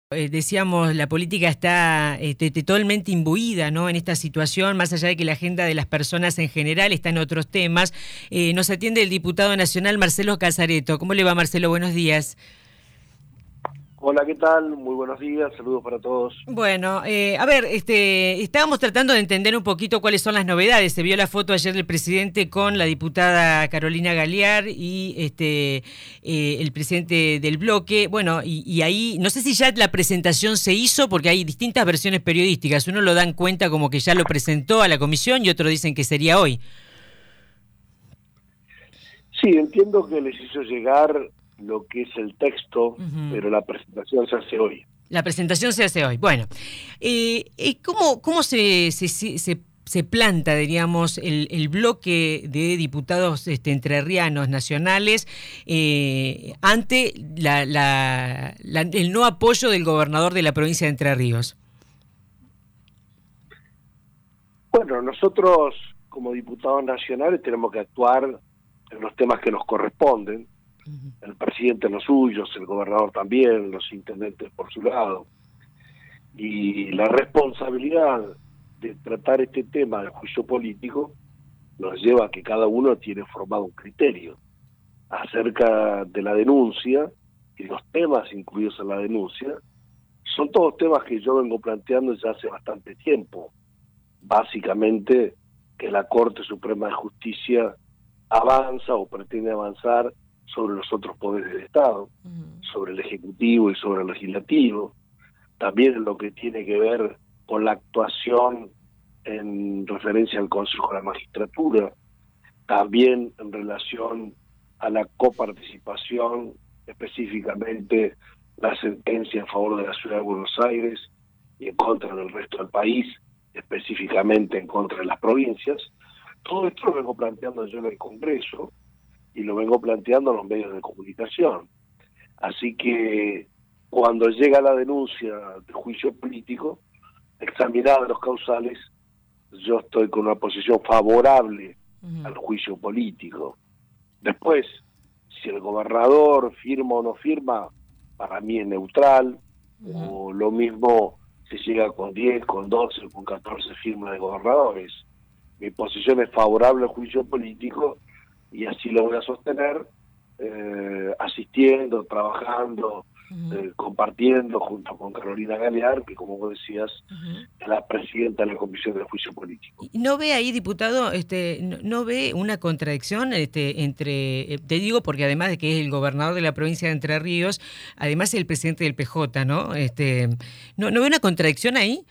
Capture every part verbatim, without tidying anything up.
Eh, decíamos, la política está este, totalmente imbuida, ¿no?, en esta situación, más allá de que la agenda de las personas en general está en otros temas. Eh, nos atiende el diputado nacional Marcelo Casareto. ¿Cómo le va, Marcelo? Buenos días. Hola, ¿qué tal? Muy buenos días, saludos para todos. Bueno, eh, a ver, este, estábamos tratando de entender un poquito cuáles son las novedades. Se vio la foto ayer del presidente con la diputada Carolina Galear y este eh, el presidente del bloque. Bueno, y, y ahí, no sé si ya la presentación se hizo, porque hay distintas versiones periodísticas. Uno lo dan cuenta como que ya lo presentó a la comisión y otros dicen que sería hoy. Sí, entiendo que les hizo llegar lo que es el texto, uh-huh. pero la presentación se hace hoy. La presentación se hace hoy. Bueno, eh, ¿cómo, cómo se, se, se, se planta, diríamos, el, el bloque de diputados este, entrerrianos nacionales eh, ante la, la, la, el no apoyo del gobernador de la provincia de Entre Ríos? Bueno, nosotros como diputados nacionales tenemos que actuar en los temas que nos corresponden. El presidente en los suyos, el gobernador también, los intendentes por su lado. Y la responsabilidad de tratar este tema del juicio político nos lleva a que cada uno tiene formado un criterio acerca de la denuncia, y los temas incluidos en la denuncia son todos temas que yo vengo planteando ya hace bastante tiempo. Básicamente que la Corte Suprema de Justicia avanza o pretende avanzar sobre los otros poderes del Estado, uh-huh. sobre el Ejecutivo y sobre el Legislativo, también en lo que tiene que ver con la actuación en referencia al Consejo de la Magistratura, también en relación a la coparticipación, específicamente la sentencia en favor de la Ciudad de Buenos Aires y en contra del resto del país, específicamente en contra de las provincias. Todo esto lo vengo planteando yo en el Congreso, y lo vengo planteando en los medios de comunicación. Así que cuando llega la denuncia de juicio político, examinada los causales, yo estoy con una posición favorable uh-huh. al juicio político. Después, si el gobernador firma o no firma, para mí es neutral, uh-huh. o lo mismo si llega con diez, con doce, con catorce firmas de gobernadores. Mi posición es favorable al juicio político, y así lo voy a sostener, eh, asistiendo, trabajando, uh-huh. eh, compartiendo junto con Carolina Galear, que como vos decías, uh-huh. es la presidenta de la Comisión de Juicio Político. ¿No ve ahí, diputado, este, no, no ve una contradicción este, entre, te digo porque además de que es el gobernador de la provincia de Entre Ríos, además es el presidente del P J, ¿no? Este, ¿no, no ve una contradicción ahí?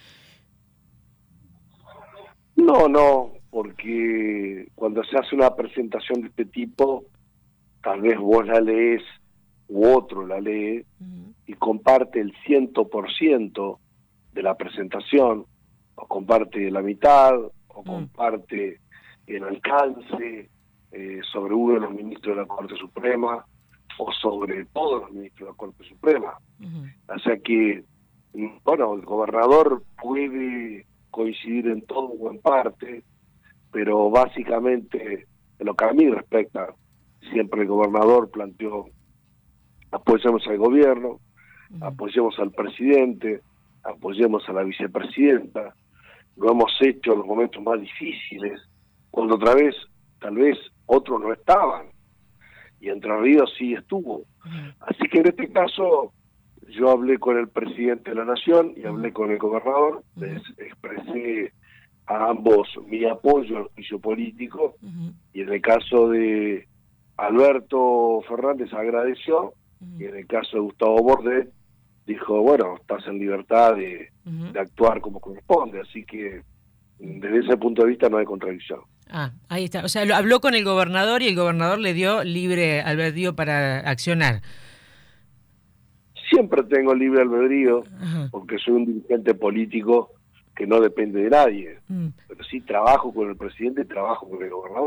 No, no, porque cuando se hace una presentación de este tipo, tal vez vos la lees u otro la lee uh-huh. y comparte el ciento por ciento de la presentación, o comparte la mitad, o uh-huh. comparte el alcance eh, sobre uno de los ministros de la Corte Suprema, o sobre todos los ministros de la Corte Suprema. Uh-huh. O sea que, bueno, el gobernador puede coincidir en todo o en parte, pero básicamente en lo que a mí respecta, siempre el gobernador planteó: apoyemos al gobierno, uh-huh. apoyemos al presidente, apoyemos a la vicepresidenta. Lo hemos hecho en los momentos más difíciles, cuando otra vez, tal vez, otros no estaban, y Entre Ríos sí estuvo. Uh-huh. Así que en este caso, yo hablé con el presidente de la Nación y hablé uh-huh. con el gobernador, uh-huh. les expresé a ambos mi apoyo al juicio político, uh-huh. y en el caso de Alberto Fernández agradeció, uh-huh. y en el caso de Gustavo Bordet dijo, bueno, estás en libertad de, uh-huh. de actuar como corresponde, así que desde ese punto de vista no hay contradicción. Ah, ahí está, o sea, lo habló con el gobernador y el gobernador le dio libre albedrío para accionar. Siempre tengo libre albedrío, uh-huh. porque soy un dirigente político que no depende de nadie, mm. pero sí trabajo con el presidente y trabajo con el gobernador.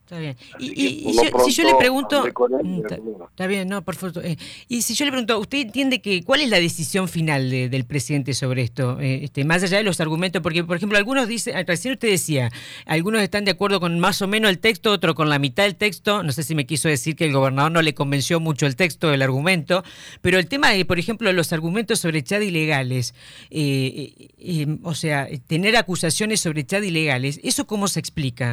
Está bien. Así Y, y, que, y yo, pronto, si yo le pregunto... Él, está, está bien, no, por favor. Eh, y si yo le pregunto, ¿usted entiende que cuál es la decisión final de, del presidente sobre esto? Eh, este, más allá de los argumentos, porque, por ejemplo, algunos dicen, recién usted decía, algunos están de acuerdo con más o menos el texto, otros con la mitad del texto. No sé si me quiso decir que el gobernador no le convenció mucho el texto, el argumento, pero el tema de, por ejemplo, los argumentos sobre chat ilegales, eh, eh, eh, o sea, tener acusaciones sobre chat ilegales, ¿eso cómo se explica?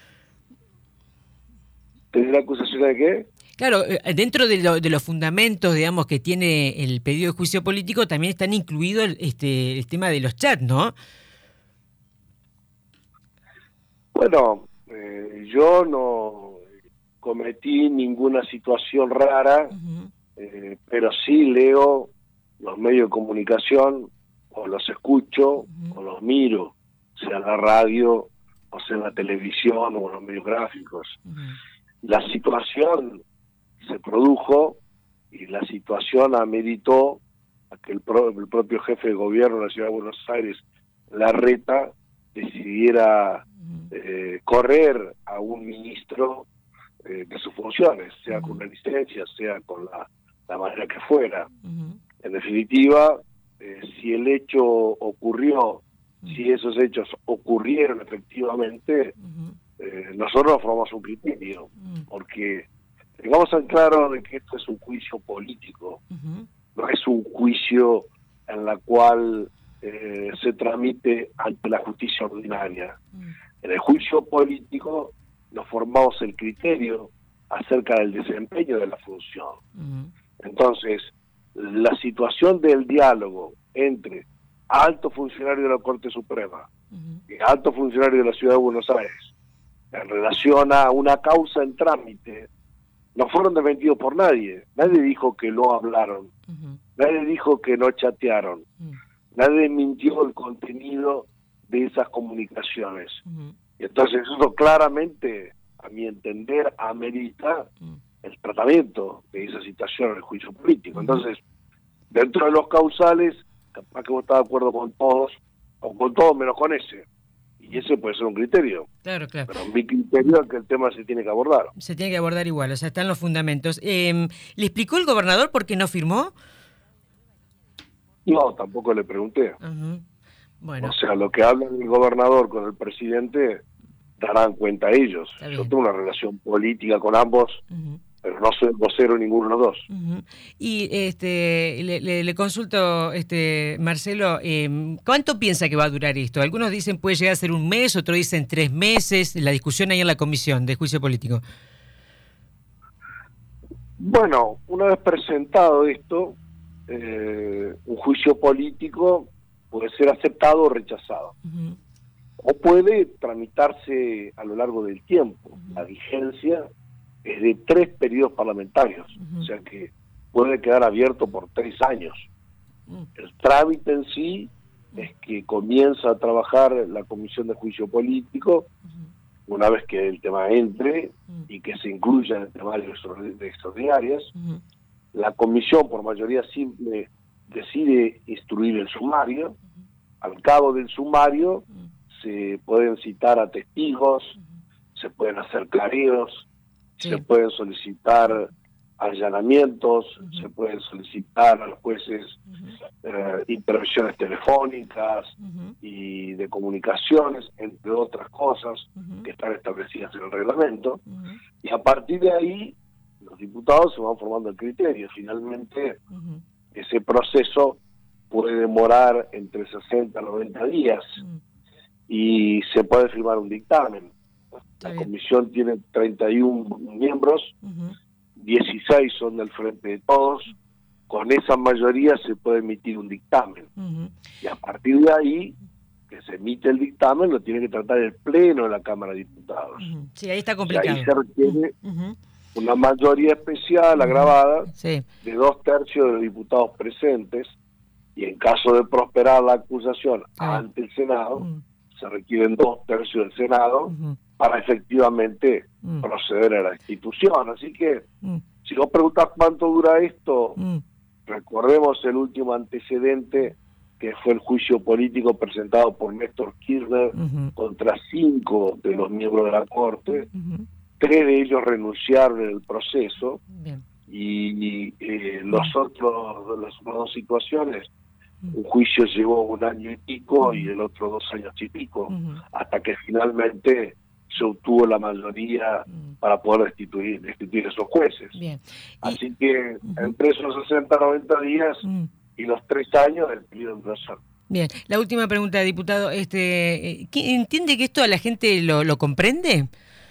¿Tener acusación de qué? Claro, dentro de, lo, de los fundamentos, digamos, que tiene el pedido de juicio político, también están incluidos el, este, el tema de los chats, ¿no? Bueno, eh, yo no cometí ninguna situación rara, uh-huh. eh, pero sí leo los medios de comunicación, o los escucho, uh-huh. o los miro, sea en la radio, o sea en la televisión, o en los medios gráficos. Uh-huh. La situación se produjo y la situación ameritó a que el, pro, el propio jefe de gobierno de la Ciudad de Buenos Aires, Larreta, decidiera eh, correr a un ministro eh, de sus funciones, sea con una licencia, sea con la, la manera que fuera. Uh-huh. En definitiva, eh, si el hecho ocurrió, uh-huh. si esos hechos ocurrieron efectivamente, uh-huh. Eh, nosotros formamos un criterio, uh-huh. porque tengamos en claro de que esto es un juicio político, uh-huh. no es un juicio en la cual eh, se tramite ante la justicia ordinaria. Uh-huh. En el juicio político nos formamos el criterio acerca del desempeño de la función. Uh-huh. Entonces, la situación del diálogo entre alto funcionario de la Corte Suprema uh-huh. y alto funcionario de la Ciudad de Buenos Aires en relación a una causa en trámite, no fueron desmentidos por nadie. Nadie dijo que no hablaron, uh-huh. nadie dijo que no chatearon, uh-huh. nadie mintió el contenido de esas comunicaciones. Uh-huh. Y entonces eso claramente, a mi entender, amerita uh-huh. el tratamiento de esa situación en el juicio político. Uh-huh. Entonces, dentro de los causales, capaz que vos estás de acuerdo con todos, o con todos menos con ese. Y ese puede ser un criterio. Claro, claro. Pero mi criterio es que el tema se tiene que abordar. Se tiene que abordar igual, o sea, están los fundamentos. Eh, ¿Le explicó el gobernador por qué no firmó? No, tampoco le pregunté. Uh-huh. Bueno. O sea, lo que habla el gobernador con el presidente darán cuenta ellos. Yo tengo una relación política con ambos, uh-huh. pero no soy vocero ninguno de los dos. Uh-huh. Y este le, le, le consulto, este Marcelo, eh, ¿cuánto piensa que va a durar esto? Algunos dicen puede llegar a ser un mes, otros dicen tres meses, la discusión ahí en la comisión de juicio político. Bueno, una vez presentado esto, eh, un juicio político puede ser aceptado o rechazado. Uh-huh. O puede tramitarse a lo largo del tiempo. Uh-huh. La vigencia es de tres periodos parlamentarios, uh-huh. o sea que puede quedar abierto por tres años. Uh-huh. El trámite en sí uh-huh. es que comienza a trabajar la Comisión de Juicio Político, uh-huh. una vez que el tema entre uh-huh. y que se incluya en el tema de extraordinarias. Uh-huh. La Comisión, por mayoría simple, decide instruir el sumario. Uh-huh. Al cabo del sumario uh-huh. se pueden citar a testigos, uh-huh. se pueden hacer clareos, sí. se pueden solicitar allanamientos, uh-huh. se pueden solicitar a los jueces uh-huh. eh, intervenciones telefónicas uh-huh. y de comunicaciones, entre otras cosas uh-huh. que están establecidas en el reglamento, uh-huh. y a partir de ahí los diputados se van formando el criterio. Finalmente, uh-huh. ese proceso puede demorar entre sesenta a noventa días uh-huh. y se puede firmar un dictamen. La Está comisión bien. Tiene treinta y uno miembros, uh-huh. dieciséis son del Frente de Todos. Con esa mayoría se puede emitir un dictamen. Uh-huh. Y a partir de ahí, que se emite el dictamen, lo tiene que tratar el Pleno de la Cámara de Diputados. Uh-huh. Sí, ahí está complicado. Y ahí se requiere uh-huh. una mayoría especial, uh-huh. agravada, sí. de dos tercios de los diputados presentes, y en caso de prosperar la acusación uh-huh. ante el Senado, uh-huh. se requieren dos tercios del Senado, uh-huh. para efectivamente mm. proceder a la institución. Así que, mm. si vos preguntás cuánto dura esto, mm. recordemos el último antecedente, que fue el juicio político presentado por Néstor Kirchner uh-huh. contra cinco de los miembros de la Corte, uh-huh. tres de ellos renunciaron en el proceso. Bien. y, y eh, los otros, las otras dos situaciones, un juicio llevó un año y pico y el otro dos años y pico, uh-huh. hasta que finalmente se obtuvo la mayoría uh-huh. para poder destituir, destituir a esos jueces. Bien. Así y, que uh-huh. entre esos sesenta, noventa días uh-huh. y los tres años el periodo de razón. Bien, la última pregunta, diputado. Este, ¿entiende que esto a la gente lo, lo comprende?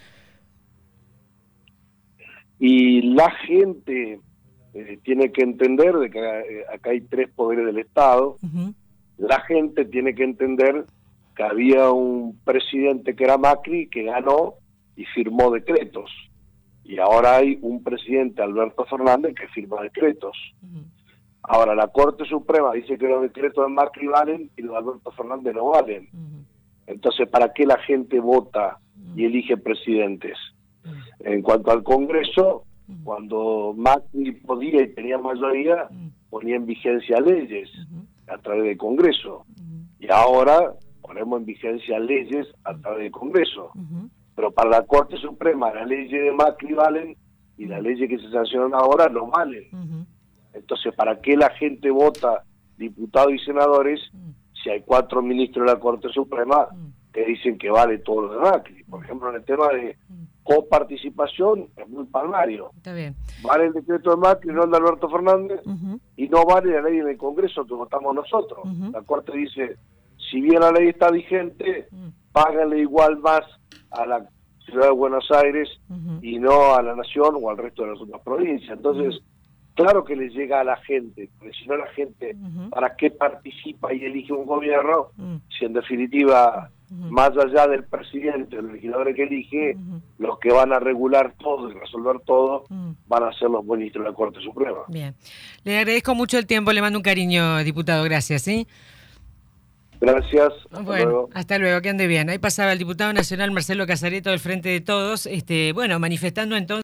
Y la gente eh, tiene que entender de que eh, acá hay tres poderes del Estado. Uh-huh. La gente tiene que entender que había un presidente que era Macri, que ganó y firmó decretos. Y ahora hay un presidente, Alberto Fernández, que firma decretos. Uh-huh. Ahora, la Corte Suprema dice que los decretos de Macri valen y los de Alberto Fernández no valen. Uh-huh. Entonces, ¿para qué la gente vota uh-huh. y elige presidentes? En cuanto al Congreso, uh-huh. cuando Macri podía y tenía mayoría, uh-huh. ponía en vigencia leyes uh-huh. a través del Congreso. Uh-huh. Y ahora ponemos en vigencia leyes a través del Congreso. Uh-huh. Pero para la Corte Suprema, las leyes de Macri valen y las leyes que se sancionan ahora no valen. Uh-huh. Entonces, ¿para qué la gente vota diputados y senadores uh-huh. si hay cuatro ministros de la Corte Suprema uh-huh. que dicen que vale todo lo de Macri? Por ejemplo, en el tema de coparticipación es muy palmario. Está bien. Vale el decreto de Macri, no el de Alberto Fernández, uh-huh. y no vale la ley en el Congreso que votamos nosotros. Uh-huh. La Corte dice, si bien la ley está vigente, uh-huh. páganle igual más a la ciudad de Buenos Aires uh-huh. y no a la Nación o al resto de las otras provincias. Entonces, uh-huh. claro que le llega a la gente, porque si no la gente, uh-huh. ¿para qué participa y elige un gobierno? Uh-huh. Si en definitiva... Uh-huh. más allá del presidente, los legisladores que elige, uh-huh. los que van a regular todo y resolver todo uh-huh. van a ser los ministros de la Corte Suprema. Bien. Le agradezco mucho el tiempo, le mando un cariño, diputado. Gracias, ¿sí? Gracias. Hasta bueno, luego. Hasta luego, que ande bien. Ahí pasaba el diputado nacional Marcelo Casareto del Frente de Todos, este, bueno, manifestando entonces